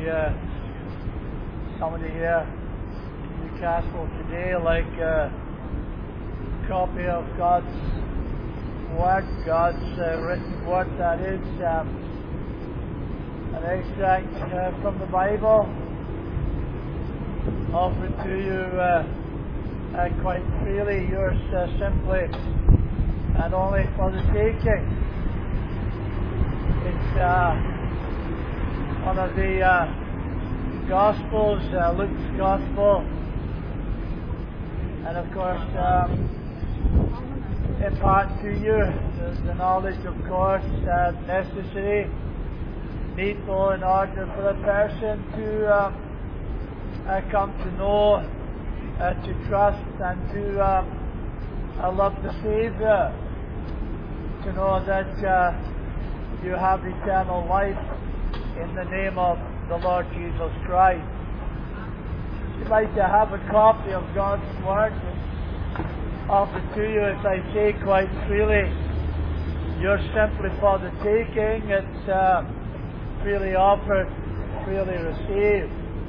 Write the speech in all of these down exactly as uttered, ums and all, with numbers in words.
uh, somebody here in Newcastle today like a copy of God's Word, God's uh, written Word, that is, um, an extract uh, from the Bible, offered to you uh, uh, quite freely, yours uh, simply and only for the taking. It's uh, one of the uh, Gospels, uh, Luke's Gospel, and of course um, impart to you the, the knowledge, of course, uh, necessary, needful in order for a person to um, uh, come to know, uh, to trust, and to um, uh, love the Saviour, to know that uh, you have eternal life in the name of the Lord Jesus Christ. You'd like to have a copy of God's Word offered to you, as I say, quite freely. You're simply for the taking. It's uh, freely offered, freely received.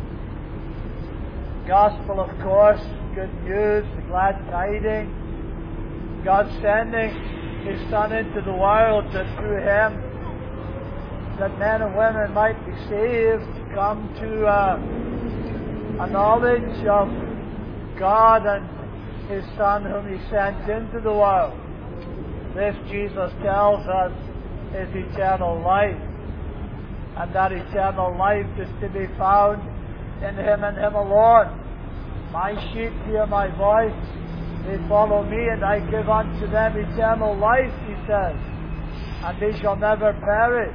Gospel, of course, good news, the glad tidings. God sending His Son into the world, that through Him that men and women might be saved, come to uh, a knowledge of God and His Son whom He sent into the world. This, Jesus tells us, is eternal life. And that eternal life is to be found in Him and Him alone. My sheep hear my voice, they follow me, and I give unto them eternal life, He says, and they shall never perish.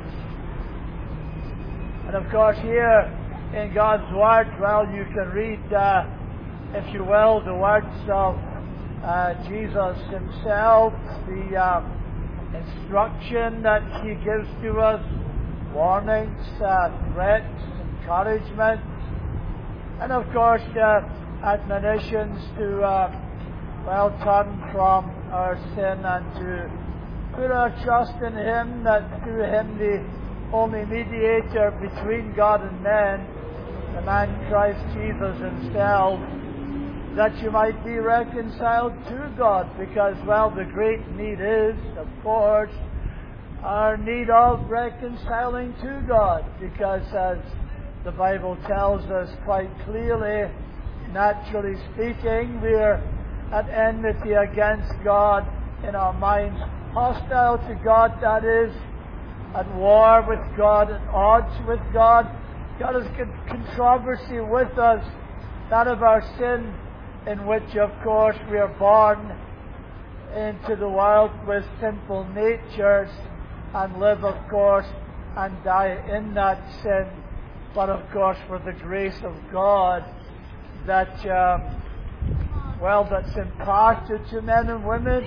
And of course here in God's Word, well, you can read, uh, if you will, the words of uh, Jesus Himself, the uh, instruction that He gives to us, warnings, uh, threats, encouragement, and of course uh, admonitions to, uh, well, turn from our sin and to put our trust in Him, that through Him, the only mediator between God and men, the man Christ Jesus Himself, that you might be reconciled to God, because, well, the great need is, of course, our need of reconciling to God, because as the Bible tells us quite clearly, naturally speaking, we're at enmity against God in our minds, hostile to God, that is, at war with God, at odds with God. God is in controversy with us, that of our sin, in which, of course, we are born into the world with sinful natures and live, of course, and die in that sin. But, of course, for the grace of God that, um, well, that's imparted to men and women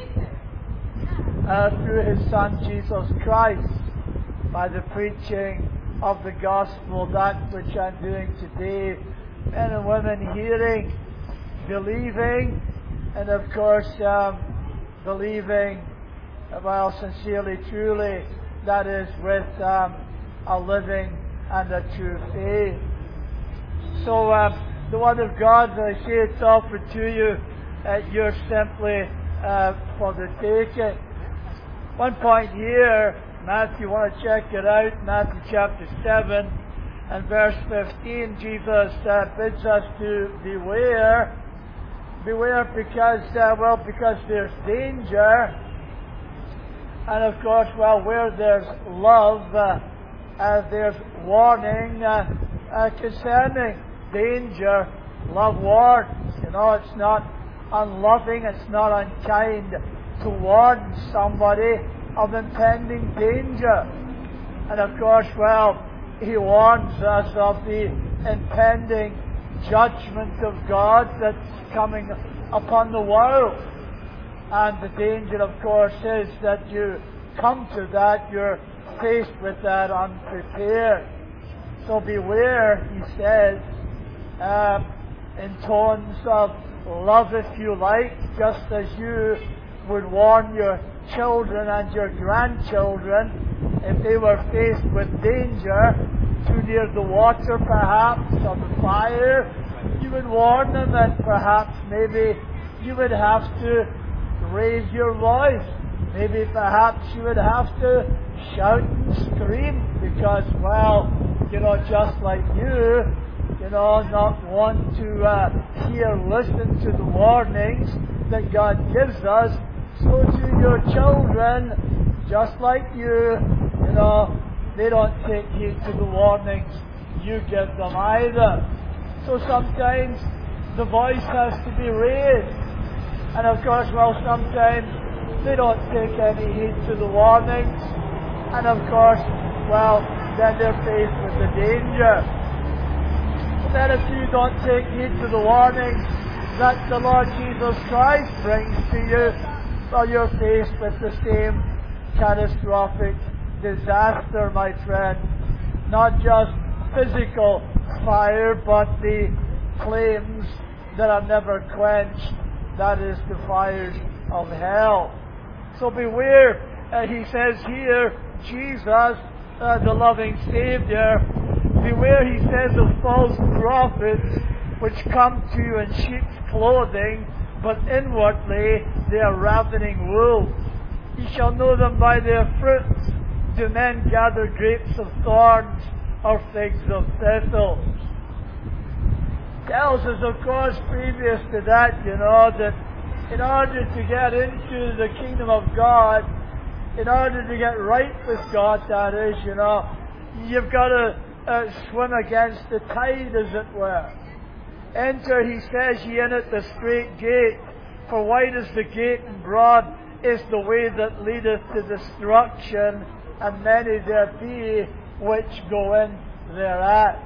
uh, through His Son, Jesus Christ, by the preaching of the gospel, that which I'm doing today, men and women hearing, believing, and of course um, believing, well, sincerely, truly, that is with um, a living and a true faith. So um, the Word of God, as I say, it's offered to you, uh, you're simply uh, for the taking. One point here, Matthew, you want to check it out, Matthew chapter seven and verse fifteen, Jesus uh, bids us to beware. Beware because, uh, well, because there's danger. And of course, well, where there's love, uh, uh, there's warning uh, uh, concerning danger. Love warns. You know, it's not unloving, it's not unkind to warn somebody of impending danger. And of course, well, He warns us of the impending judgment of God that's coming upon the world. And the danger, of course, is that you come to that, you're faced with that unprepared. So beware, He says, uh, in tones of love, if you like, just as you would warn your children and your grandchildren if they were faced with danger, too near the water, perhaps, or the fire, you would warn them, and perhaps maybe you would have to raise your voice. Maybe perhaps you would have to shout and scream because, well, you know, just like you, you know, not want to uh, hear, listen to the warnings that God gives us, so to your children, just like you, you know, they don't take heed to the warnings you give them either. So sometimes the voice has to be raised. And of course, well, sometimes they don't take any heed to the warnings. And of course, well, then they're faced with the danger. But then if you don't take heed to the warnings that the Lord Jesus Christ brings to you, well, you're faced with the same catastrophic disaster, my friend. Not just physical fire, but the flames that are never quenched. That is the fires of hell. So beware, uh, he says here, Jesus, uh, the loving Savior, beware, he says, of false prophets which come to you in sheep's clothing, but inwardly they are ravening wolves. You shall know them by their fruits. Do men gather grapes of thorns or figs of thistles? Tells us, of course, previous to that, you know, that in order to get into the kingdom of God, in order to get right with God, that is, you know, you've got to uh, swim against the tide, as it were. Enter, he says, ye in at the strait gate, for wide is the gate and broad is the way that leadeth to destruction, and many there be which go in thereat.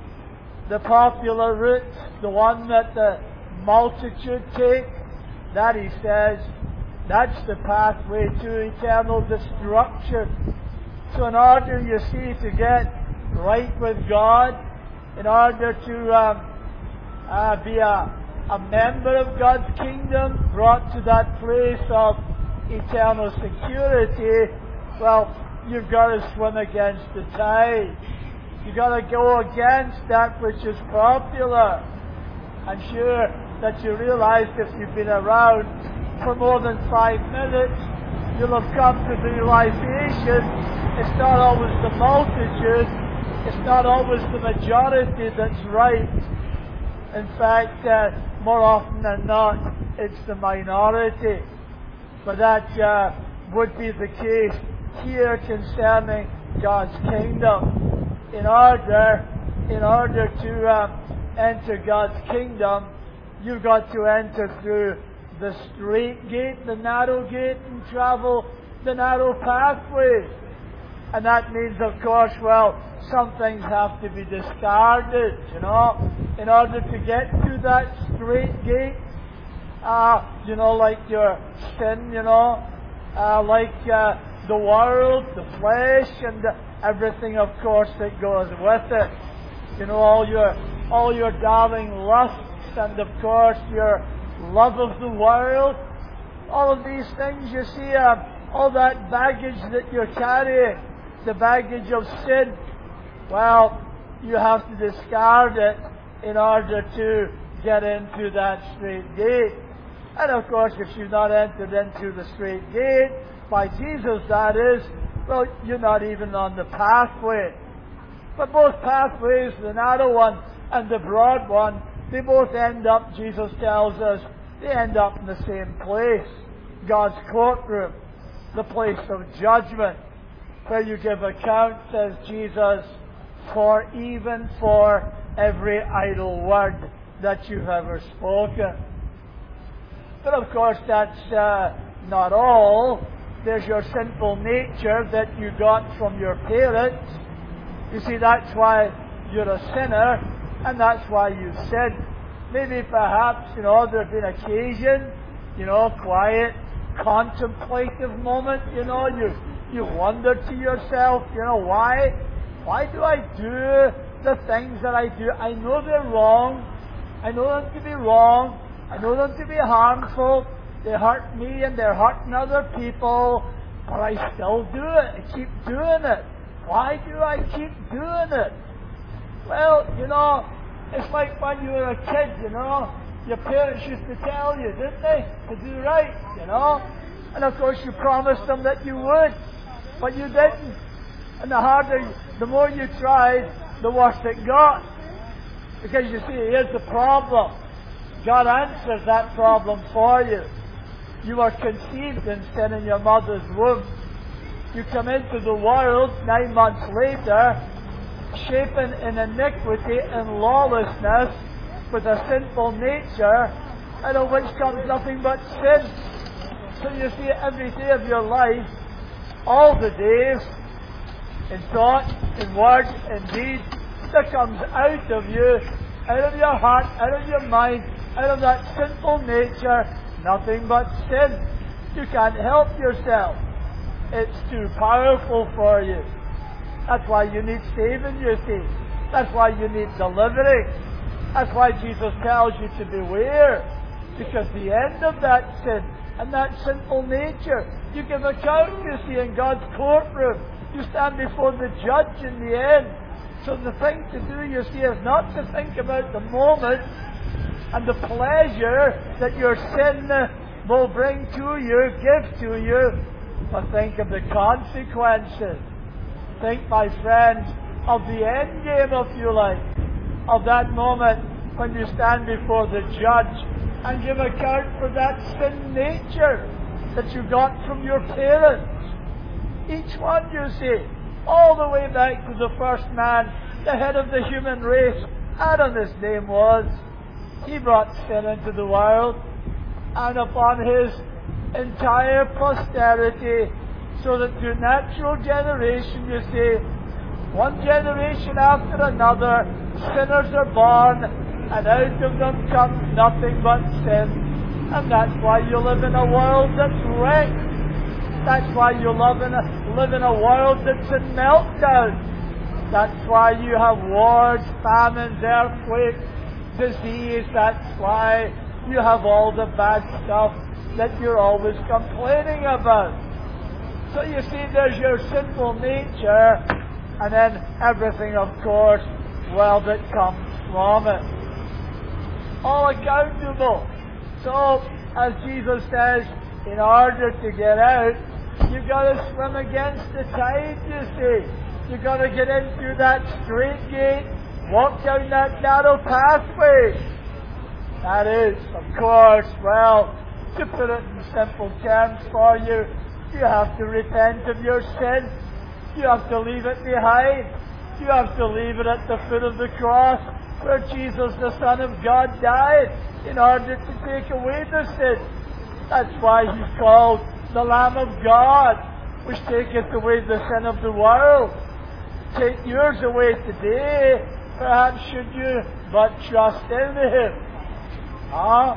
The popular route, the one that the multitude take, that, he says, that's the pathway to eternal destruction. So in order, you see, to get right with God, in order to um, uh, be a, a member of God's kingdom, brought to that place of eternal security, well, you've got to swim against the tide. You've got to go against that which is popular. I'm sure that you realize, if you've been around for more than five minutes, you'll have come to the realization it's not always the multitude, it's not always the majority that's right. In fact, uh, more often than not, it's the minority. But that uh, would be the case here concerning God's kingdom. In order, in order to um, enter God's kingdom, you've got to enter through the straight gate, the narrow gate, and travel the narrow pathway. And that means, of course, well, some things have to be discarded, you know, in order to get to that straight gate. Uh, you know, like your sin, you know, uh, like uh, the world, the flesh, and uh, everything, of course, that goes with it. You know, all your all your darling lusts, and of course your love of the world. All of these things, you see, uh, all that baggage that you're carrying, the baggage of sin, well, you have to discard it in order to get into that straight gate. And of course, if you've not entered into the straight gate, by Jesus that is, well, you're not even on the pathway. But both pathways, the narrow one and the broad one, they both end up, Jesus tells us, they end up in the same place. God's courtroom, the place of judgment, where you give account, says Jesus, for even for every idle word that you've ever spoken. But of course, that's uh, not all. There's your sinful nature that you got from your parents. You see, that's why you're a sinner, and that's why you sin. Maybe perhaps, you know, there's been occasion, you know, quiet, contemplative moment, you know, you you wonder to yourself, you know, why? Why do I do the things that I do? I know they're wrong. I know them to be wrong. I know them to be harmful. They hurt me and they're hurting other people. But I still do it. I keep doing it. Why do I keep doing it? Well, you know, it's like when you were a kid, you know. Your parents used to tell you, didn't they, to do right, you know. And of course you promised them that you would, but you didn't. And the harder, the more you tried, the worse it got. Because you see, here's the problem. God answers that problem for you. You were conceived in sin in your mother's womb. You come into the world nine months later, shapen in iniquity and lawlessness, with a sinful nature, out of which comes nothing but sin. So you see, every day of your life, all the days, in thought, in word, in deed, that comes out of you, out of your heart, out of your mind, out of that sinful nature, nothing but sin. You can't help yourself. It's too powerful for you. That's why you need saving, you see. That's why you need delivering. That's why Jesus tells you to beware. Because the end of that sin and that sinful nature, you give account, you see, in God's courtroom. You stand before the judge in the end. So the thing to do, you see, is not to think about the moment and the pleasure that your sin will bring to you, give to you, but think of the consequences. Think, my friends, of the end game, if you like, of that moment when you stand before the judge and give account for that sin nature that you got from your parents. Each one, you see, all the way back to the first man, the head of the human race, Adam his name was. He brought sin into the world, and upon his entire posterity, so that through natural generation, you see, one generation after another, sinners are born, and out of them comes nothing but sin. And that's why you live in a world that's wrecked. That's why you live in a, live in a world that's in meltdown. That's why you have wars, famines, earthquakes, disease. That's why you have all the bad stuff that you're always complaining about. So you see, there's your sinful nature, and then everything, of course, well, that comes from it. All accountable. So, as Jesus says, in order to get out, you've got to swim against the tide, you see. You've got to get in through that straight gate, walk down that narrow pathway. That is, of course, well, to put it in simple terms for you, you have to repent of your sin. You have to leave it behind. You have to leave it at the foot of the cross where Jesus, the Son of God, died in order to take away the sin. That's why He's called the Lamb of God, which taketh away the sin of the world. Take yours away today, perhaps should you but trust in Him. Huh?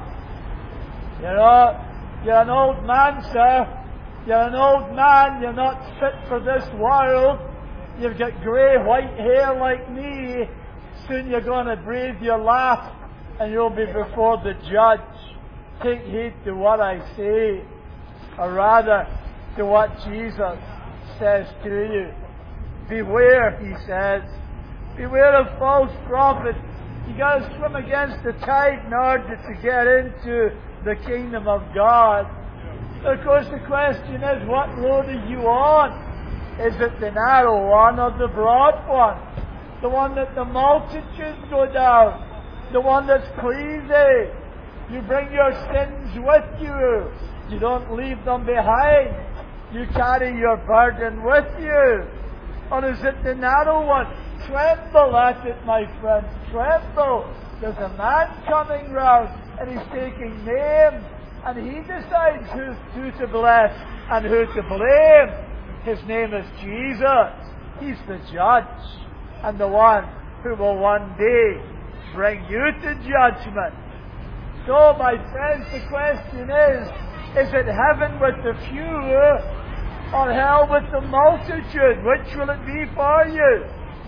You know, you're an old man, sir. You're an old man, you're not fit for this world. You've got grey white hair like me. Soon you're going to breathe your last and you'll be before the judge. Take heed to what I say, or rather to what Jesus says to you. Beware, He says. Beware of false prophets. You've got to swim against the tide in order to get into the kingdom of God. Of course, the question is, what road are you on? Is it the narrow one or the broad one? The one that the multitudes go down? The one that's pleasing? You bring your sins with you. You don't leave them behind. You carry your burden with you. Or is it the narrow one? Tremble at it, my friend. Tremble. There's a man coming round and he's taking names. And He decides who's, who to bless and who to blame. His name is Jesus. He's the judge and the one who will one day bring you to judgment. So, my friends, the question is, is it heaven with the few or hell with the multitude? Which will it be for you?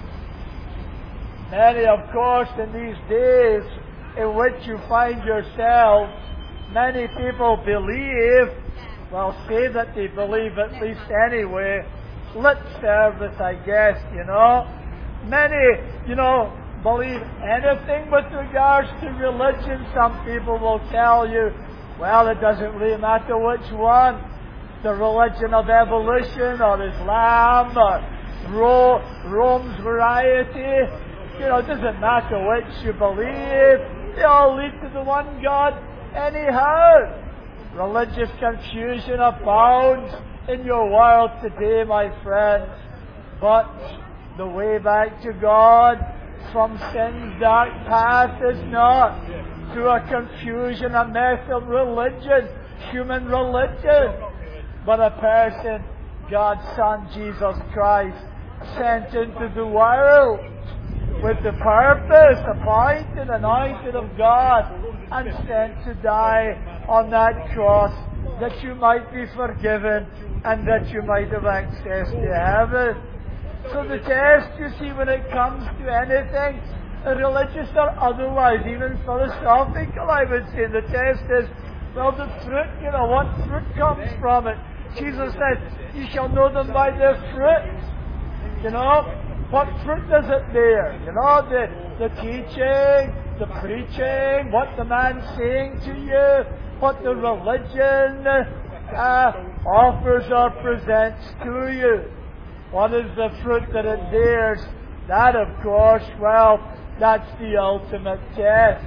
Many, of course, in these days in which you find yourself, many people believe, well, say that they believe at least anyway, lip service, I guess, you know. Many, you know, believe anything with regards to religion. Some people will tell you, well, it doesn't really matter which one. The religion of evolution or Islam or Ro- Rome's variety. You know, it doesn't matter which you believe. They all lead to the one God anyhow. Religious confusion abounds in your world today, my friends. But the way back to God from sin's dark path is not through a confusion, a mess of religion, human religion, but a person, God's Son, Jesus Christ, sent into the world with the purpose, appointed, anointed of God, and sent to die on that cross that you might be forgiven and that you might have access to heaven. So the test, you see, when it comes to anything, religious or otherwise, even philosophical, I would say, the test is, well, the fruit, you know, what fruit comes from it? Jesus said, you shall know them by their fruit. You know, what fruit does it bear? You know, the, the teaching, the preaching, what the man's saying to you, what the religion uh, offers or presents to you. What is the fruit that it bears? That, of course, well, that's the ultimate test.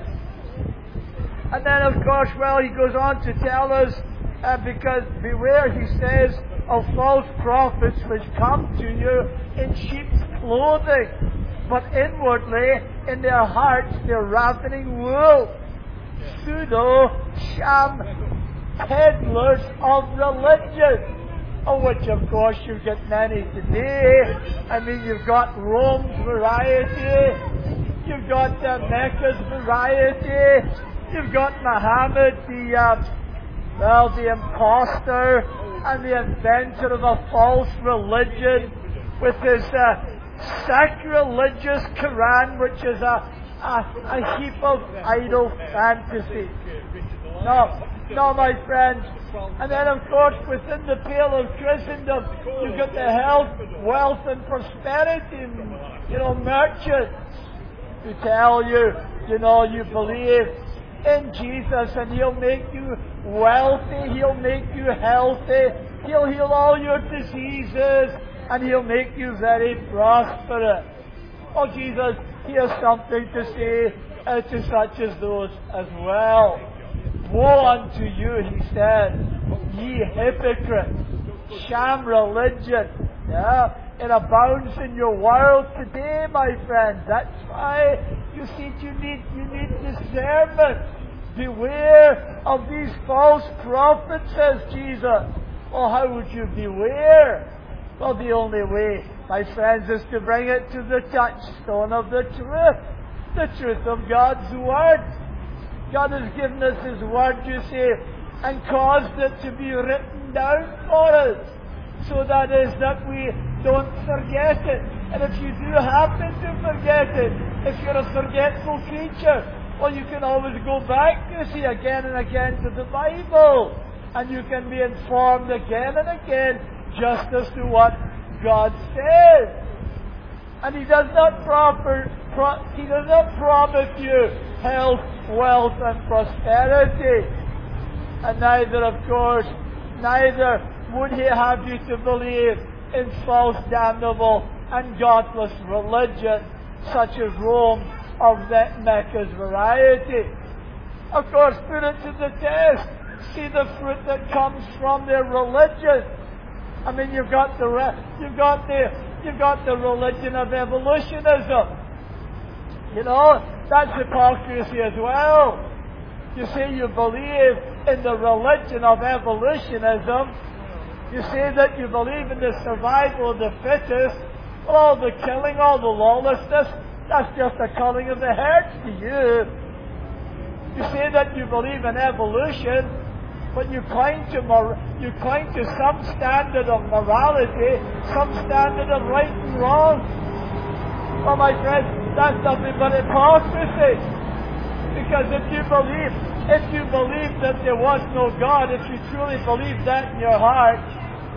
And then, of course, well, he goes on to tell us, uh, because beware, he says, of false prophets which come to you in sheep's clothing, but inwardly, in their hearts, they're ravening wolves. Pseudo, sham, peddlers of religion. Of which, of course, you get many today. I mean, you've got Rome's variety, you've got uh, Mecca's variety, you've got Muhammad, the uh, well, the impostor and the inventor of a false religion, with his uh, sacrilegious Quran, which is a, a a heap of idle fantasy. No, no, my friends. And then, of course, within the pale of Christendom, you've got the health, wealth, and prosperity, you know, merchants who tell you, you know, you believe in Jesus and He'll make you wealthy, He'll make you healthy, He'll heal all your diseases, and He'll make you very prosperous. Oh, Jesus, He has something to say uh, to such as those as well. Woe unto you, he said, ye hypocrites, sham religion. Yeah, it abounds in your world today, my friends. That's why you see you need you need discernment. Beware of these false prophets, says Jesus. Well, how would you beware? Well, the only way, my friends, is to bring it to the touchstone of the truth, the truth of God's Word. God has given us His Word, you see, and caused it to be written down for us, so that is that we don't forget it. And if you do happen to forget it, if you're a forgetful creature, well, you can always go back, you see, again and again to the Bible, and you can be informed again and again just as to what God says. And He does not proper, pro, He does not promise you health, wealth, and prosperity. And neither, of course, neither would He have you to believe in false, damnable, and godless religion, such as Rome or Mecca's variety. Of course, put it to the test. See the fruit that comes from their religion. I mean, you've got the you've got the you've got the religion of evolutionism. You know, that's hypocrisy as well. You say you believe in the religion of evolutionism. You say that you believe in the survival of the fittest. Well, all the killing, all the lawlessness, that's just the culling of the herds to you. You say that you believe in evolution, but you cling to mor- you cling to some standard of morality, some standard of right and wrong. Well, my friends, that's nothing but hypocrisy. Because if you believe, if you believe that there was no God, if you truly believe that in your heart,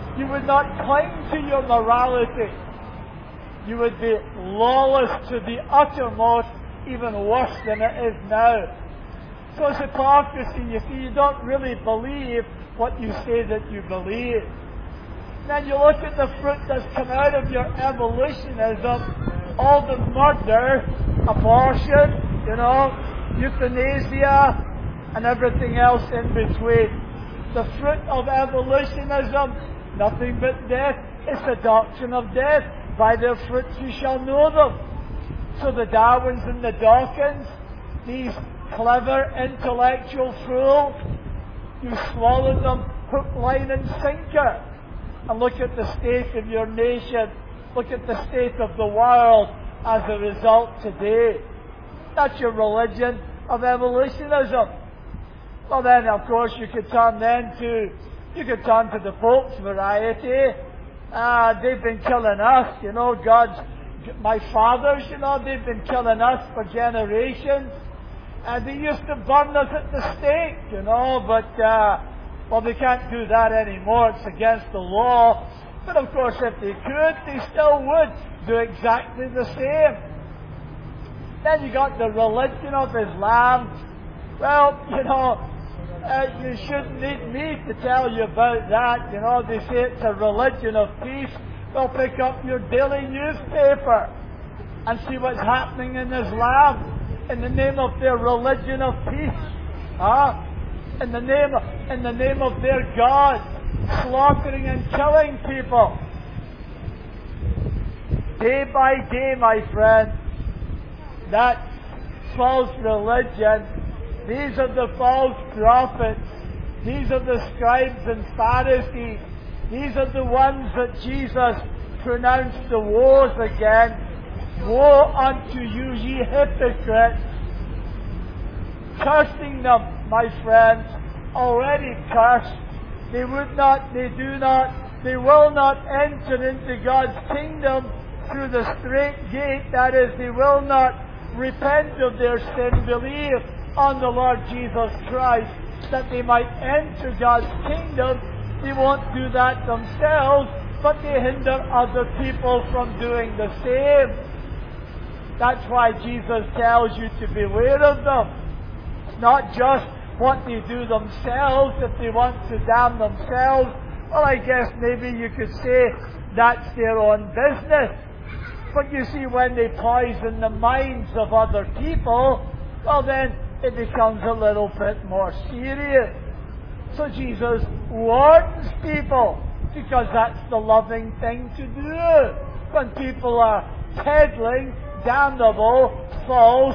You would not cling to your morality. You would be lawless to the uttermost, even worse than it is now. So it's hypocrisy. You see, you don't really believe what you say that you believe. Then you look at the fruit that's come out of your evolutionism, all the murder, abortion, you know, euthanasia, and everything else in between. The fruit of evolutionism, nothing but death. It's the doctrine of death. By their fruits you shall know them. So the Darwins and the Dawkins, these clever intellectual fools, you swallowed them hook, line and sinker. And look at the state of your nation. Look at the state of the world as a result today. That's your religion of evolutionism. Well then, of course, you could turn then to, you could turn to the folks variety. Uh, they've been killing us, you know, God's, my fathers, you know, they've been killing us for generations. And they used to burn us at the stake, you know, but, uh, well, they can't do that anymore. It's against the law. But of course, if they could, they still would do exactly the same. Then you got the religion of Islam. Well, you know, uh, you shouldn't need me to tell you about that. You know, they say it's a religion of peace. Well, pick up your daily newspaper and see what's happening in Islam in the name of their religion of peace. Huh? In the name of, in the name of their God, slaughtering and killing people. Day by day, my friend, that false religion, these are the false prophets, these are the scribes and Pharisees, these are the ones that Jesus pronounced the woes against. Woe unto you, ye hypocrites! Cursing them, my friends, already cursed. They would not, they do not, they will not enter into God's kingdom through the straight gate. That is, they will not repent of their sin, believe on the Lord Jesus Christ, that they might enter God's kingdom. They won't do that themselves, but they hinder other people from doing the same. That's why Jesus tells you to beware of them. It's not just what they do themselves, if they want to damn themselves. Well, I guess maybe you could say that's their own business. But you see, when they poison the minds of other people, well then it becomes a little bit more serious. So Jesus warns people, because that's the loving thing to do. When people are peddling damnable, false,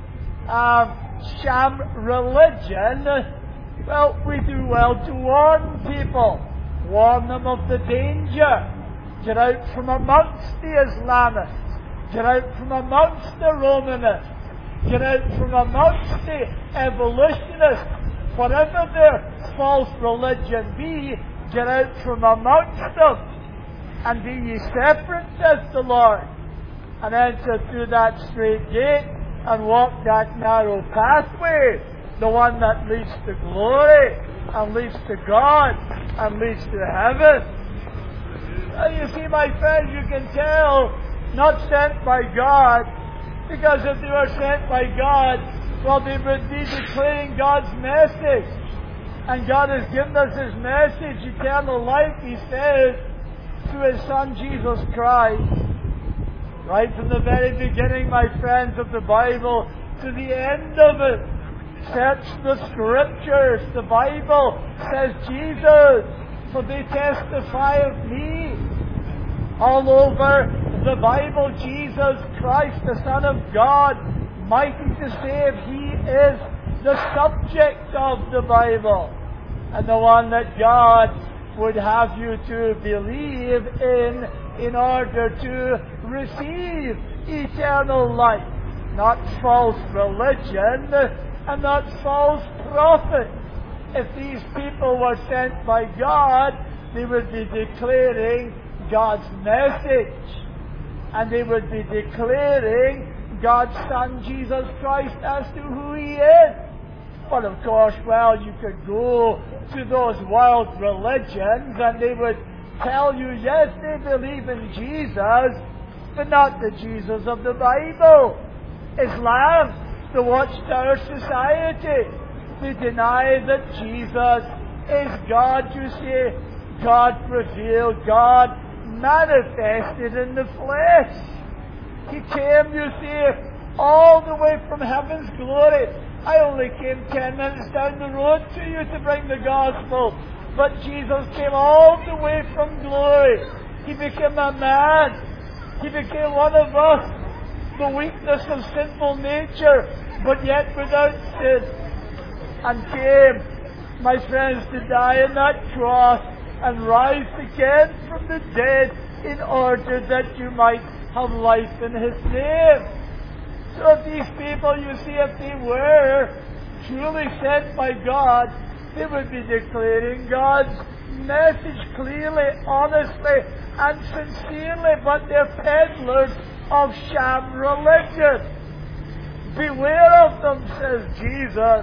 um, sham religion, well, we do well to warn people. Warn them of the danger. Get out from amongst the Islamists. Get out from amongst the Romanists. Get out from amongst the evolutionists. Whatever their false religion be, get out from amongst them. And be ye separate, says the Lord. And enter through that straight gate and walk that narrow pathway, the one that leads to glory and leads to God and leads to heaven. Well, you see, my friends, you can tell, not sent by God, because if they were sent by God, well, they would be declaring God's message. And God has given us His message, eternal life, He says, through His Son, Jesus Christ. Right from the very beginning, my friends, of the Bible to the end of it. Search the Scriptures. The Bible says Jesus, for they testify of me. All over the Bible, Jesus Christ, the Son of God, mighty to save, He is the subject of the Bible. And the one that God would have you to believe in in order to receive eternal life. Not false religion and not false prophet. If these people were sent by God, they would be declaring God's message. And they would be declaring God's Son, Jesus Christ, as to who He is. But of course, well, you could go to those world religions and they would tell you, yes, they believe in Jesus, but not the Jesus of the Bible. Islam, the Watchtower Society, they deny that Jesus is God, you see. God revealed, God manifested in the flesh. He came, you see, all the way from heaven's glory. I only came ten minutes down the road to you to bring the gospel. But Jesus came all the way from glory. He became a man. He became one of us. The weakness of sinful nature, but yet without sin. And came, my friends, to die on that cross and rise again from the dead in order that you might have life in His name. So if these people, you see, if they were truly sent by God, they would be declaring God's message clearly, honestly, and sincerely, but they're peddlers of sham religion. Beware of them, says Jesus.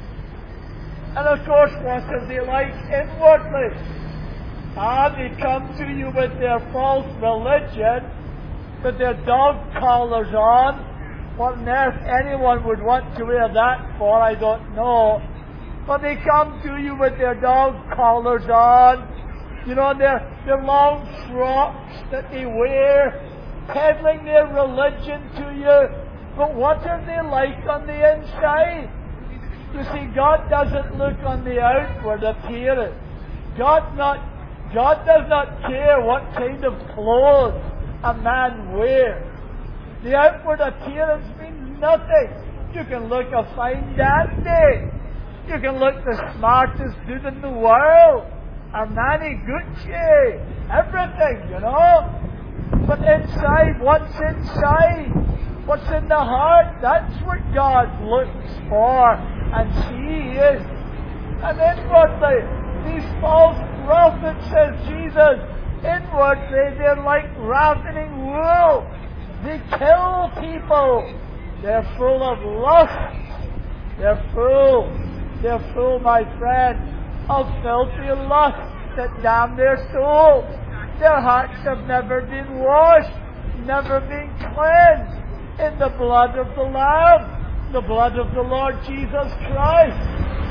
And of course, what are they like inwardly? Ah, they come to you with their false religion, with their dog collars on. What on earth anyone would want to wear that for, I don't know. But they come to you with their dog collars on, you know, their, their long frocks that they wear, peddling their religion to you. But what are they like on the inside? You see, God doesn't look on the outward appearance. God not God does not care what kind of clothes a man wears. The outward appearance means nothing. You can look a fine dandy. You can look the smartest dude in the world. Armani, Gucci, everything, you know. But inside, what's inside? What's in the heart? That's what God looks for and sees. And inwardly, these false prophets, says Jesus, inwardly they're like ravening wolves. They kill people. They're full of lust. They're full. They're full, my friend, of filthy lust that damn their souls. Their hearts have never been washed, never been cleansed in the blood of the Lamb, the blood of the Lord Jesus Christ.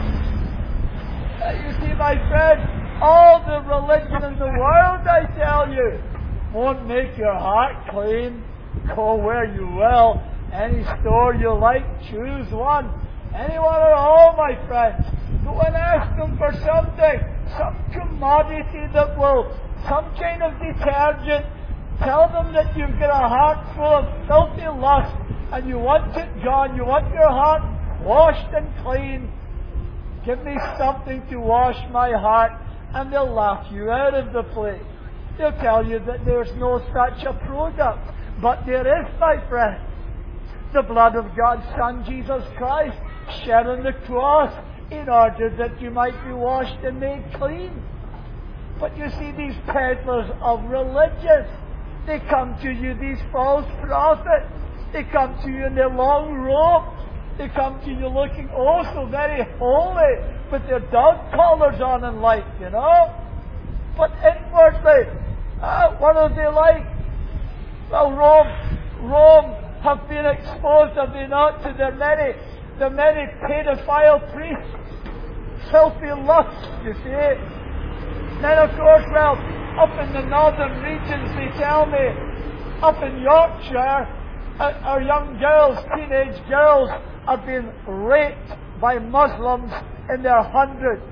You see, my friend, all the religion in the world, I tell you, won't make your heart clean. Go where you will, any store you like, choose one, anyone at all, my friends. Go and ask them for something, some commodity that will, some kind of detergent. Tell them that you've got a heart full of filthy lust and you want it gone, you want your heart washed and clean. Give me something to wash my heart, and they'll laugh you out of the place. They'll tell you that there's no such a product. But there is, my friend. The blood of God's Son, Jesus Christ, shed on the cross in order that you might be washed and made clean. But you see, these peddlers of religion, they come to you, these false prophets. They come to you in their long robes. They come to you looking oh so very holy, with their dog collars on and like, you know. But inwardly, uh, what are they like? Well, Rome, Rome have been exposed, have they not, to their many, the many paedophile priests, filthy lusts, you see. Then, of course, well, up in the northern regions, they tell me, up in Yorkshire, uh, our young girls, teenage girls, are being raped by Muslims in their hundreds.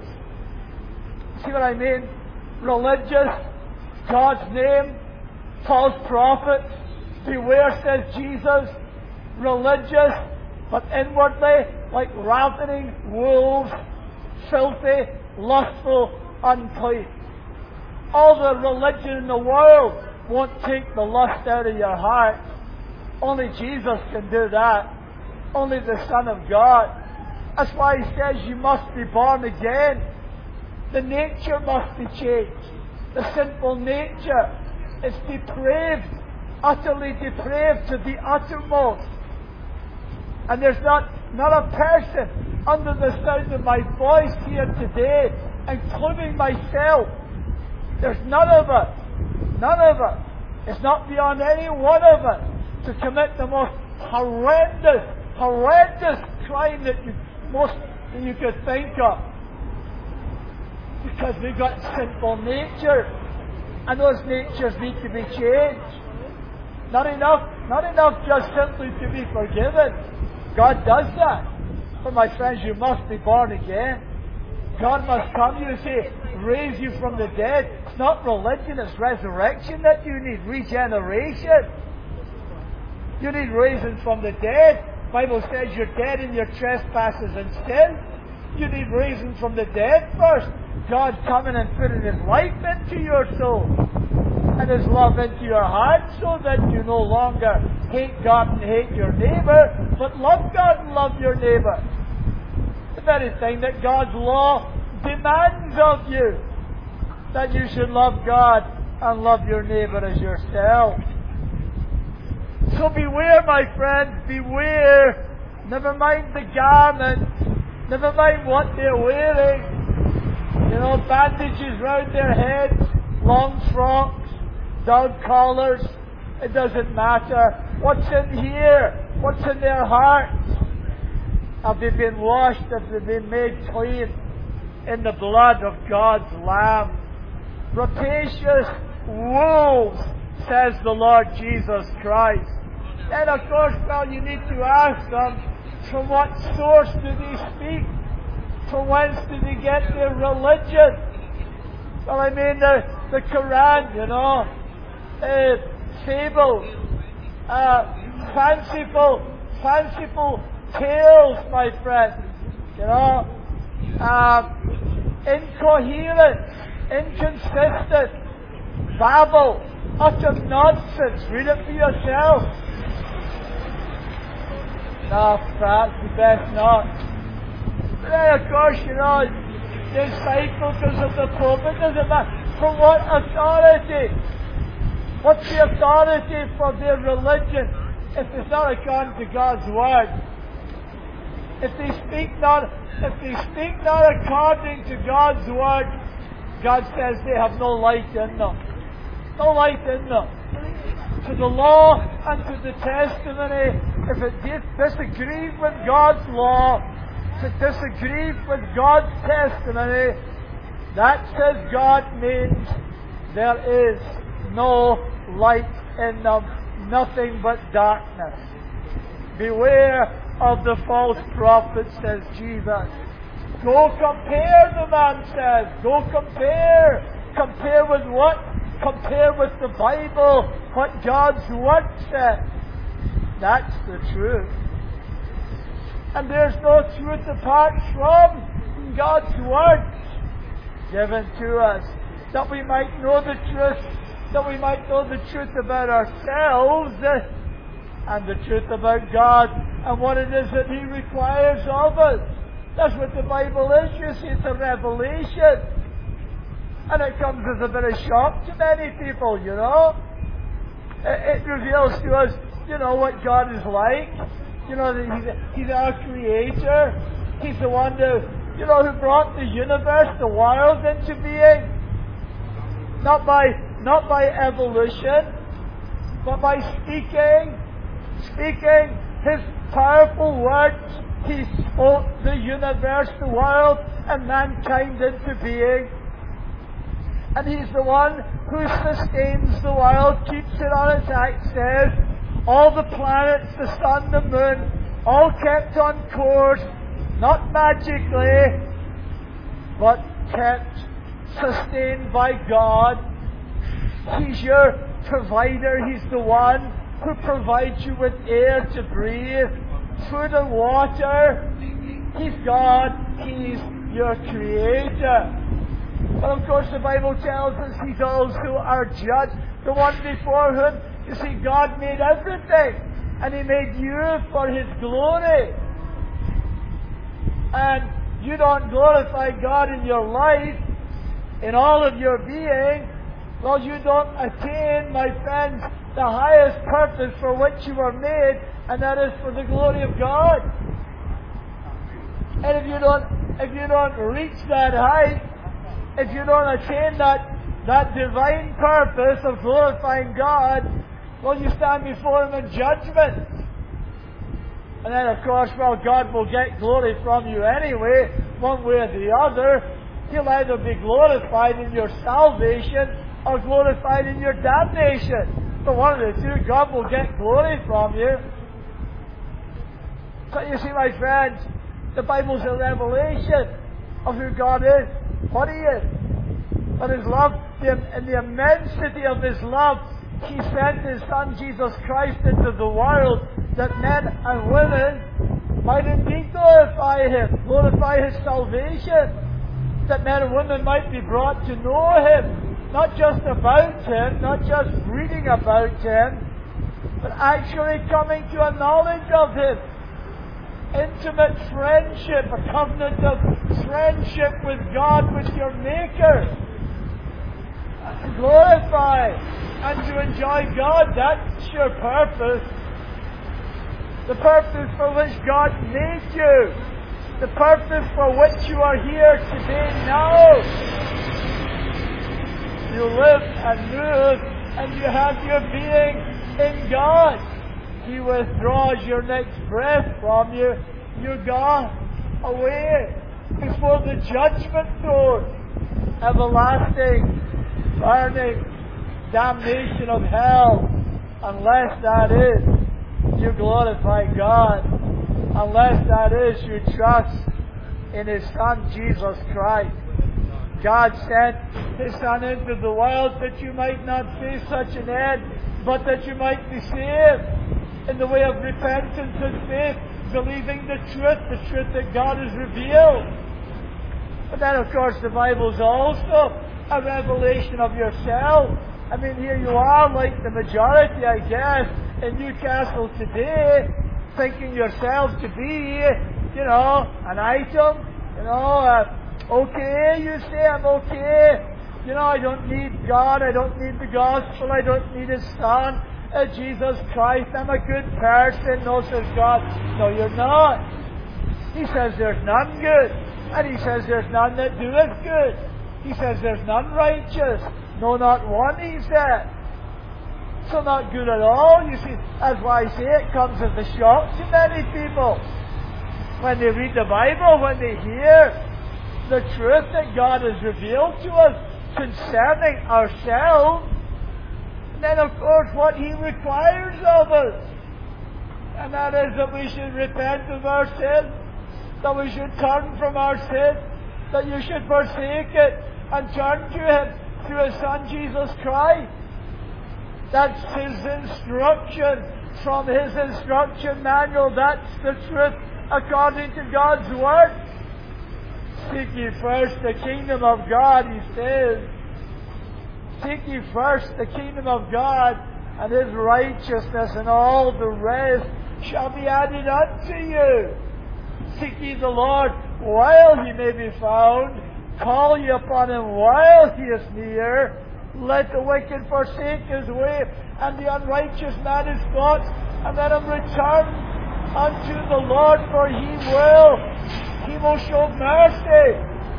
See what I mean? Religious, God's name, false prophets, beware, says Jesus, religious, but inwardly like ravening wolves, filthy, lustful, unclean. All the religion in the world won't take the lust out of your heart. Only Jesus can do that. Only the Son of God. That's why He says you must be born again. The nature must be changed. The sinful nature is depraved, utterly depraved to the uttermost. And there's not, not a person under the sound of my voice here today, including myself, There's none of us, none of us. It's not beyond any one of us to commit the most horrendous, horrendous crime that you most that you could think of. Because we've got sinful nature, and those natures need to be changed. Not enough, not enough just simply to be forgiven. God does that. But my friends, you must be born again. God must come, you see, raise you from the dead. It's not religion, it's resurrection that you need, regeneration. You need raising from the dead. The Bible says you're dead in your trespasses and sin. You need raising from the dead first. God coming and putting His life into your soul and His love into your heart, so that you no longer hate God and hate your neighbour, but love God and love your neighbour. The very thing that God's law demands of you, that you should love God and love your neighbour as yourself. So beware, my friends, beware. Never mind the garments, never mind what they're wearing. You know, bandages round their heads, long frocks, dog collars. It doesn't matter. What's in here? What's in their hearts? Have they been washed? Have they been made clean in the blood of God's Lamb? Rapacious wolves, says the Lord Jesus Christ. And of course, well, you need to ask them, from what source do they speak? From whence do they get their religion? Well, I mean, the, the Quran, you know, uh, fables, uh, fanciful, fanciful tales, my friends, you know, uh, incoherent, inconsistent, babble, utter nonsense. Read it for yourself. No, perhaps you best not. But then, of course, you know, disciples of the Pope, it doesn't matter. For what authority? What's the authority for their religion if it's not according to God's Word? If they speak not, if they speak not according to God's Word, God says they have no light in them. No light in them. To the law and to the testimony, if it disagrees with God's law, if it disagrees with God's testimony, that, says God, means there is no light in them, nothing but darkness. Beware of the false prophets, says Jesus. Go compare, the man says. Go compare. Compare with what? Compare with the Bible, what God's Word says. That's the truth. And there's no truth apart from God's Word given to us, that we might know the truth, that we might know the truth about ourselves and the truth about God and what it is that He requires of us. That's what the Bible is. You see, it's a revelation. And it comes as a bit of shock to many people, you know. It, it reveals to us, you know, what God is like. You know, that He's, He's our Creator. He's the one who, you know, who brought the universe, the world into being. Not by, not by evolution, but by speaking, speaking His powerful words. He spoke the universe, the world, and mankind into being. And He's the one who sustains the world, keeps it on its axis. All the planets, the sun, the moon, all kept on course, not magically, but kept, sustained by God. He's your provider. He's the one who provides you with air to breathe, food and water. He's God. He's your Creator. But of course the Bible tells us He's also our judge, the one before whom, you see, God made everything. And He made you for His glory. And you don't glorify God in your life, in all of your being, well, you don't attain, my friends, the highest purpose for which you were made, and that is for the glory of God. And if you don't, if you don't reach that height, if you don't attain that that divine purpose of glorifying God, well, you stand before Him in judgment. And then, of course, well, God will get glory from you anyway, one way or the other. He'll either be glorified in your salvation or glorified in your damnation. But one of the two, God will get glory from you. So you see, my friends, the Bible's a revelation of who God is, what He is. But His love, and the immensity of His love, He sent His Son Jesus Christ into the world that men and women might indeed glorify Him, glorify His salvation, that men and women might be brought to know Him, not just about Him, not just reading about Him, but actually coming to a knowledge of Him. Intimate friendship, a covenant of friendship with God, with your Maker. To glorify and to enjoy God, that's your purpose. The purpose for which God made you. The purpose for which you are here today now. You live and move and you have your being in God. He withdraws your next breath from you. You're gone away before the judgment throne. Everlasting, burning damnation of hell. Unless that is, you glorify God. Unless that is, you trust in His Son, Jesus Christ. God sent His Son into the world that you might not face such an end, but that you might be saved in the way of repentance and faith, believing the truth, the truth that God has revealed. But then, of course, the Bible is also a revelation of yourself. I mean, here you are, like the majority, I guess, in Newcastle today, thinking yourself to be, you know, an item, you know, uh, okay, you say, I'm okay. You know, I don't need God, I don't need the gospel, I don't need His Son. Uh, Jesus Christ, I'm a good person. No, says God. No, you're not. He says there's none good. And He says there's none that doeth good. He says there's none righteous. No, not one, He said. So not good at all. You see, that's why I say it comes as a shock to many people. When they read the Bible, when they hear the truth that God has revealed to us concerning ourselves, and then, of course, what He requires of us. And that is that we should repent of our sin, that we should turn from our sin, that you should forsake it and turn to Him through His Son, Jesus Christ. That's His instruction from His instruction manual. That's the truth according to God's Word. Seek ye first the kingdom of God, He says. Seek ye first the kingdom of God and His righteousness, and all the rest shall be added unto you. Seek ye the Lord while He may be found. Call ye upon Him while He is near. Let the wicked forsake his way, and the unrighteous man his thoughts, and let him return unto the Lord, for He will, He will show mercy,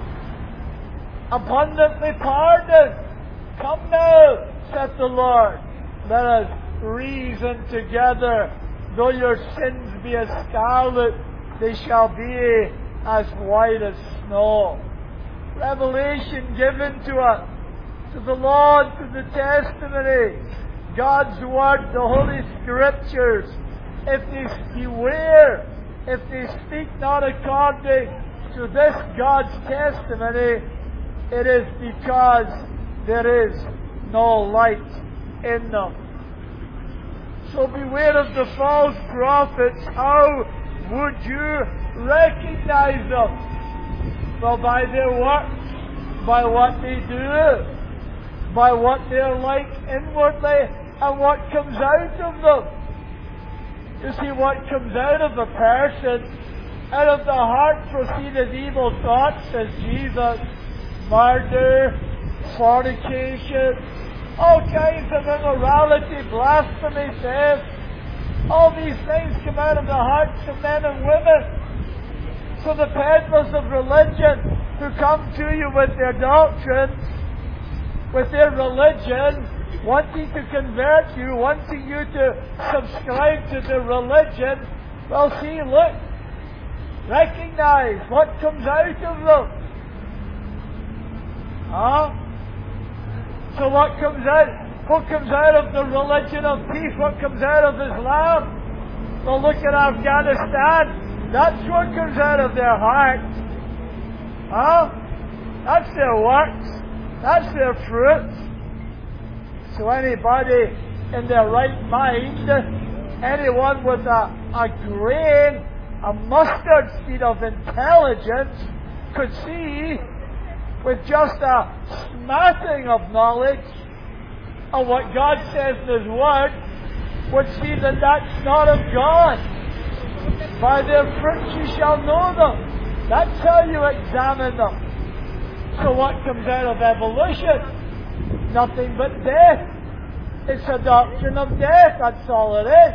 abundantly pardon. Come now, saith the Lord, let us reason together. Though your sins be as scarlet, they shall be as white as snow. Revelation given to us, to the Lord, to the testimony, God's Word, the Holy Scriptures. If they beware, if they speak not according to this God's testimony, it is because there is no light in them. So beware of the false prophets. How would you recognize them? Well, by their works, by what they do, by what they're like inwardly, and what comes out of them. You see, what comes out of a person, out of the heart proceedeth evil thoughts, says Jesus. Murder, fornication, all kinds of immorality, blasphemy, theft. All these things come out of the hearts of men and women. So the peddlers of religion who come to you with their doctrines, with their religion, wanting to convert you, wanting you to subscribe to the religion. Well, see, look, recognize what comes out of them. Huh? So what comes out? What comes out of the religion of peace? What comes out of Islam? Well, look at Afghanistan. That's what comes out of their hearts. Huh? That's their works. That's their fruits. So anybody in their right mind, anyone with a, a grain, a mustard seed of intelligence, could see with just a smattering of knowledge of what God says in His Word, would see that that's not of God. By their fruits you shall know them. That's how you examine them. So what comes out of evolution? Nothing but death. It's a doctrine of death, that's all it is.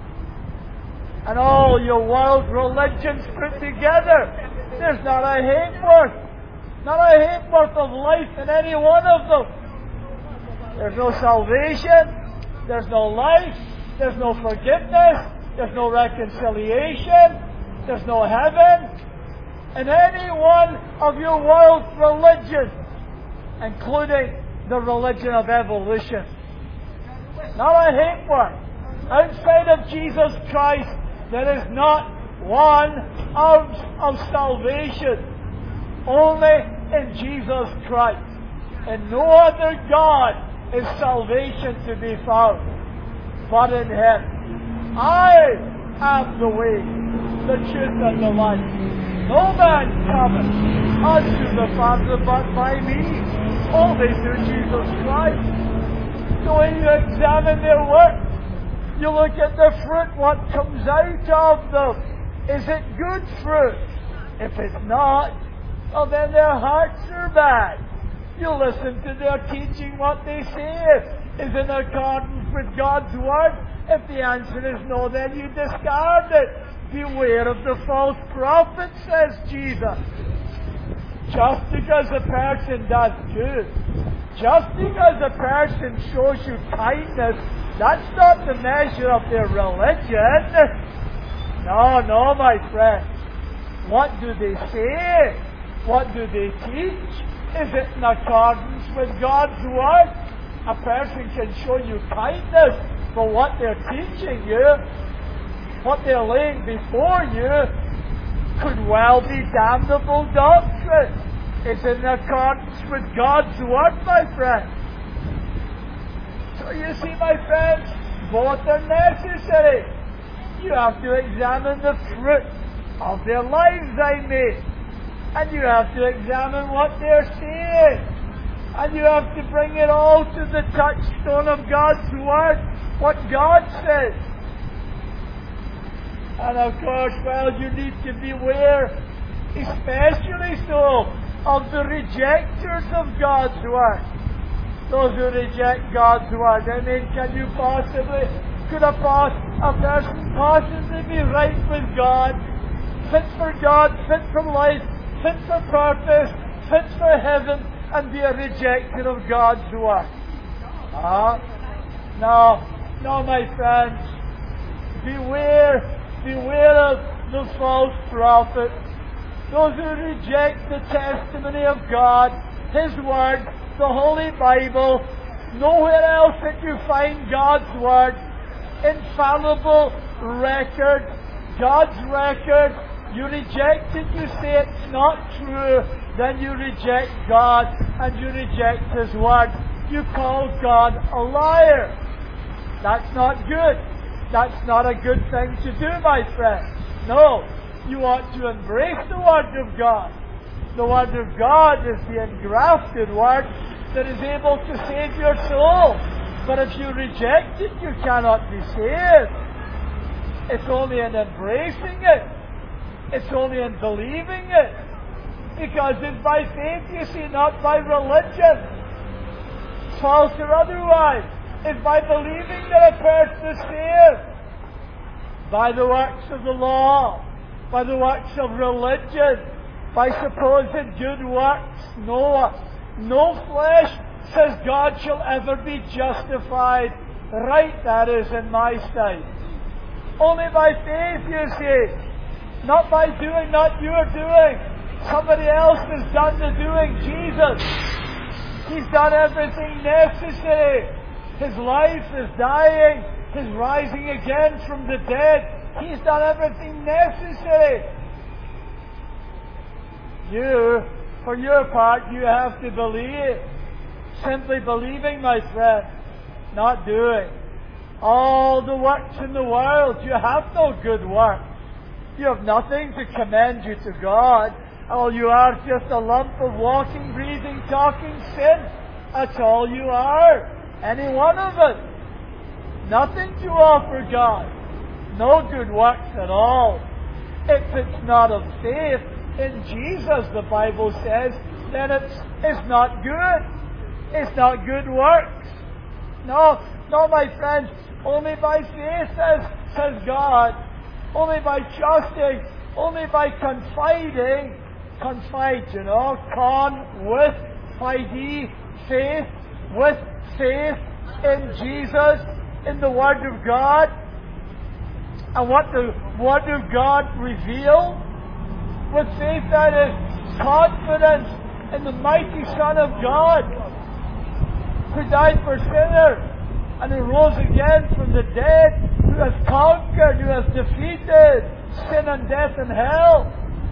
And all your world religions put together, there's not a ha'porth, not a ha'porth of life in any one of them. There's no salvation, there's no life, there's no forgiveness, there's no reconciliation, there's no heaven in any one of your world religions, including the religion of evolution. Not a ha'porth. Outside of Jesus Christ, there is not one ounce of salvation. Only in Jesus Christ. In no other God is salvation to be found but in Him. I am the way, the truth, and the life. No man cometh unto the Father but by me, only through Jesus Christ. So when you examine their work, you look at the fruit, what comes out of them. Is it good fruit? If it's not, well then their hearts are bad. You listen to their teaching, what they say is in accordance with God's Word. If the answer is no, then you discard it. Beware of the false prophet, says Jesus. Just because a person does good, just because a person shows you kindness, that's not the measure of their religion. No, no, my friend. What do they say? What do they teach? Is it in accordance with God's Word? A person can show you kindness, but what they're teaching you, what they're laying before you, could well be damnable doctrine. It's in accordance with God's Word, my friend. So you see, my friends, both are necessary. You have to examine the fruit of their lives, I mean. And you have to examine what they're saying. And you have to bring it all to the touchstone of God's Word, what God says. And of course, well, you need to beware, especially so, of the rejectors of God's Word. Those who reject God's Word. I mean, can you possibly, could a, pos- a person possibly be right with God, fit for God, fit for life, fit for purpose, fit for heaven, and be a rejecter of God's Word? Ah, no, no, my friends. Beware. Beware of the false prophets, those who reject the testimony of God, His Word, the Holy Bible. Nowhere else that you find God's Word, infallible record, God's record. You reject it, you say it's not true, then you reject God and you reject His Word. You call God a liar. That's not good. That's not a good thing to do, my friend. No, you ought to embrace the Word of God. The Word of God is the engrafted Word that is able to save your soul. But if you reject it, you cannot be saved. It's only in embracing it. It's only in believing it. Because it's by faith, you see, not by religion. False or otherwise. It's by believing that a person is saved. By the works of the law. By the works of religion. By supposed good works. No, no flesh says God shall ever be justified. Right, that is, in my sight. Only by faith, you see. Not by doing, not your doing. Somebody else has done the doing. Jesus. He's done everything necessary. His life, His dying, His rising again from the dead. He's done everything necessary. You, for your part, you have to believe. Simply believing, my friend, not doing. All the works in the world, you have no good works. You have nothing to commend you to God. All you are is just a lump of walking, breathing, talking sin. That's all you are. Any one of it. Nothing to offer God. No good works at all. If it's not of faith in Jesus, the Bible says, then it's, it's not good. It's not good works. No, no, my friends. Only by faith, says, says God. Only by trusting. Only by confiding. Confide, you know. Con with fide, faith, with faith in Jesus, in the Word of God. And what the Word of God reveals? With faith, that is confidence in the mighty Son of God, who died for sinners and who rose again from the dead, who has conquered, who has defeated sin and death and hell.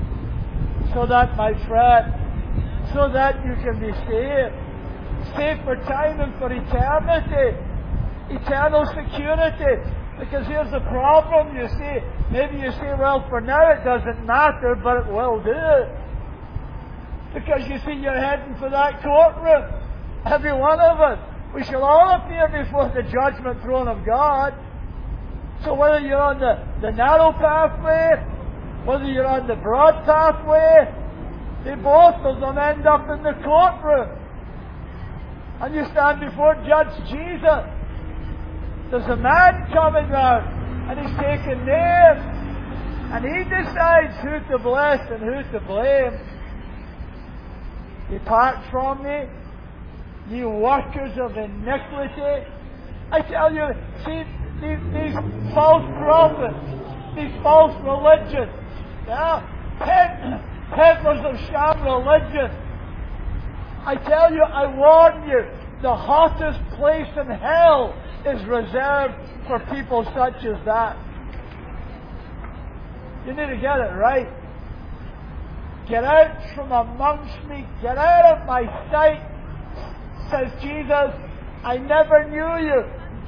So that, my friend, so that you can be saved. Saved for time and for eternity. Eternal security. Because here's the problem, you see. Maybe you say, well, for now it doesn't matter, but it will do. Because you see, you're heading for that courtroom. Every one of us. We shall all appear before the judgment throne of God. So whether you're on the, the narrow pathway, whether you're on the broad pathway, they both of them end up in the courtroom. And you stand before Judge Jesus. There's a man coming round, and he's taking names, and he decides who to bless and who to blame. Depart from me, ye workers of iniquity. I tell you, see, these, these false prophets, these false religions, yeah, peddlers of sham religion. I tell you, I warn you, the hottest place in hell is reserved for people such as that. You need to get it right. Get out from amongst me. Get out of my sight, says Jesus. I never knew you.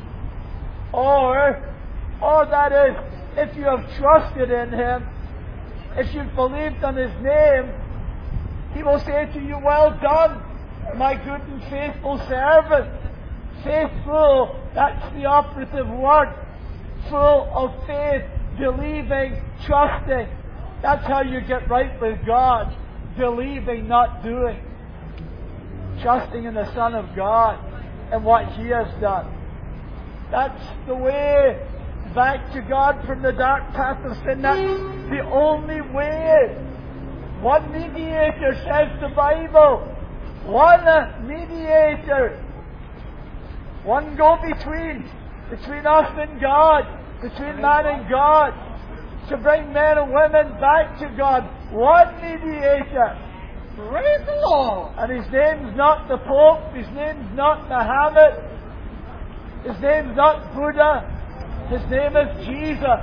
Or, or that is, if you have trusted in Him, if you've believed on His name, He will say to you, well done, my good and faithful servant. Faithful, that's the operative word. Full of faith, believing, trusting. That's how you get right with God. Believing, not doing. Trusting in the Son of God and what He has done. That's the way back to God from the dark path of sin. That's the only way. One mediator, says the Bible. One mediator. One go-between. Between us and God. Between man and God. To bring men and women back to God. One mediator. Praise the Lord. And His name's not the Pope. His name's not Muhammad. His name's not Buddha. His name is Jesus.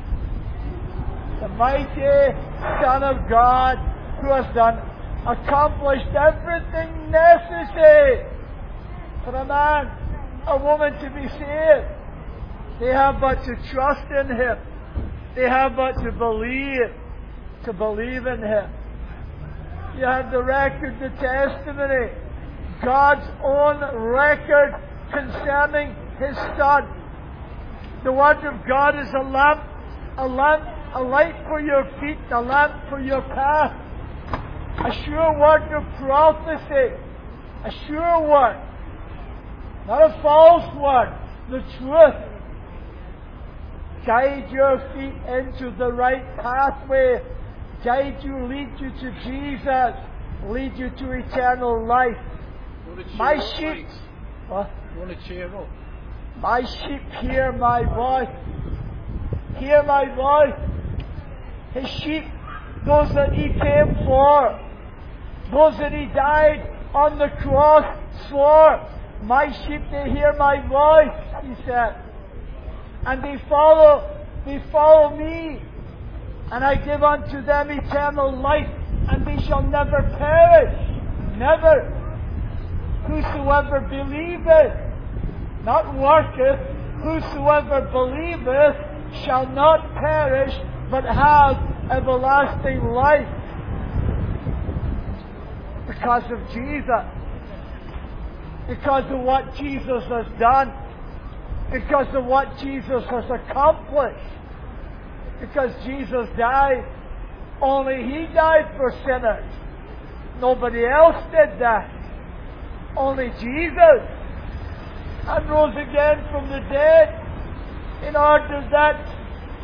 The mighty Son of God, who has done, accomplished everything necessary for a man, a woman to be saved. They have but to trust in Him. They have but to believe, to believe in Him. You have the record, the testimony, God's own record concerning His Son. The Word of God is a lamp, a lamp, a light for your feet, a lamp for your path. A sure word of prophecy. A sure word. Not a false word. The truth. Guide your feet into the right pathway. Guide you, lead you to Jesus. Lead you to eternal life. to cheer My up, sheep. mate? What? You want to cheer up? My sheep hear my voice. Hear my voice. His sheep, those that he came for, those that he died on the cross for. My sheep, they hear my voice, he said. And they follow, they follow me. And I give unto them eternal life, and they shall never perish. Never. Whosoever believeth, not worketh, whosoever believeth shall not perish, but have everlasting life. Because of Jesus. Because of what Jesus has done. Because of what Jesus has accomplished. Because Jesus died. Only He died for sinners. Nobody else did that. Only Jesus. And rose again from the dead in order that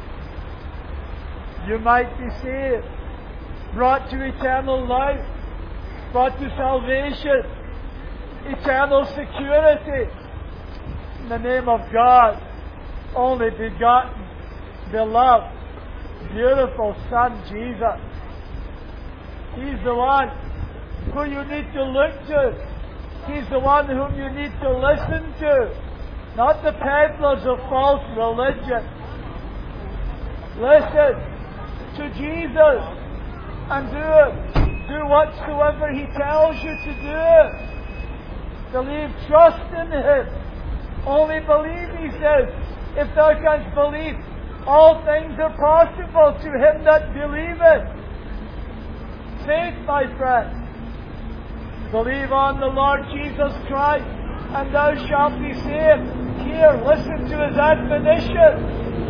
you might be saved, brought to eternal life, brought to salvation, eternal security. In the name of God, only begotten, beloved, beautiful Son, Jesus. He's the one who you need to look to. He's the one whom you need to listen to. Not the peddlers of false religion. Listen to Jesus and do it. Do whatsoever He tells you to do. Believe, trust in Him. Only believe, He says. If thou canst believe, all things are possible to him that believeth. Faith, my friend. Believe on the Lord Jesus Christ, and thou shalt be saved. Here, listen to his admonition.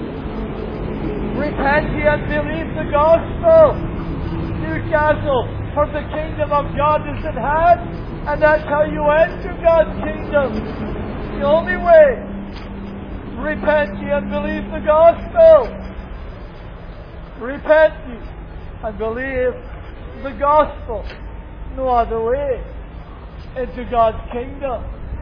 Repent ye and believe the gospel. Newcastle, for the kingdom of God is at hand, and that's how you enter God's kingdom. The only way. Repent ye and believe the gospel. Repent ye and believe the gospel. No other way into God's kingdom.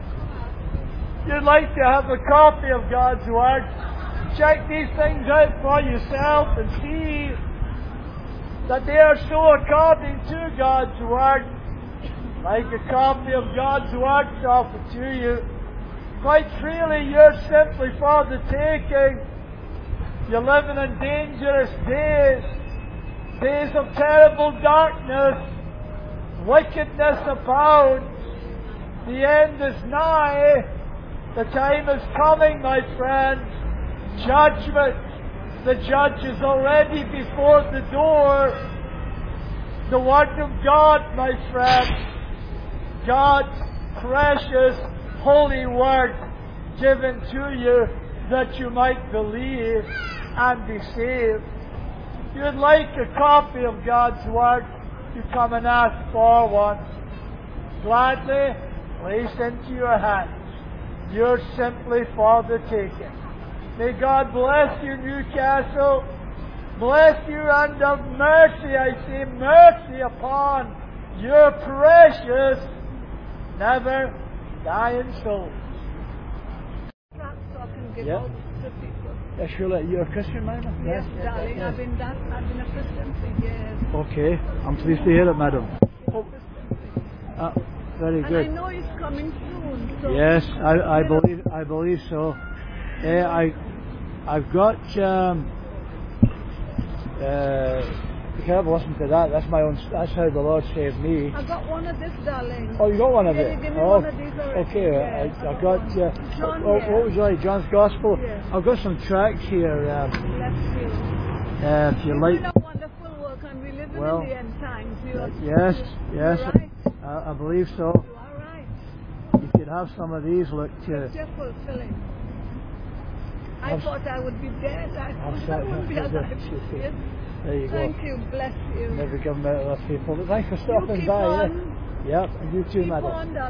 You'd like to have a copy of God's Word. Check these things out for yourself and see that they are so according to God's Word. Like a copy of God's Word is offered to you. Quite freely, you're simply for the taking. You're living in dangerous days. Days of terrible darkness. Wickedness abounds. The end is nigh. The time is coming, my friends. Judgment. The judge is already before the door. The Word of God, my friends. God's precious, holy Word given to you that you might believe and be saved. If you'd like a copy of God's Word, you come and ask for one. Gladly placed into your hands. You're simply for the taking. May God bless you, Newcastle. Bless you and of mercy, I say, mercy upon your precious, never dying souls. Perhaps I can give Yeah. out to people. Yeah, surely. You're a Christian, madam? Yes, darling. I've been that. I've been a Christian for years. Okay. I'm pleased to hear it, madam. Oh, uh, very And good. I know it's coming soon. So Yes, I, I believe I believe so. Uh, I I've got um, uh, you can't listen to that. That's my own. That's how the Lord saved me. I got one of this, darling. Oh, you got one of Yeah, it? you give me Oh, one of these already. okay. Yeah, I, I got got. one. Uh, John oh, here. what was right? John's Gospel. Yes. I've got some tracks here. Um, Bless you. uh, if you You're like. doing a wonderful work, and we live Well, in the end times. You are, Yes, you, yes. You're right. I, I believe so. You are right. You could have some of these. Look. Uh, You're fulfilling. I Have- thought I would be dead. I Have thought I some- would be have alive. some- Yes. There you go. Thank you. Bless you. Never give them out to other people. But thanks for You stopping keep by. on. Eh? Yep, and you too, Keep madam. on, darling.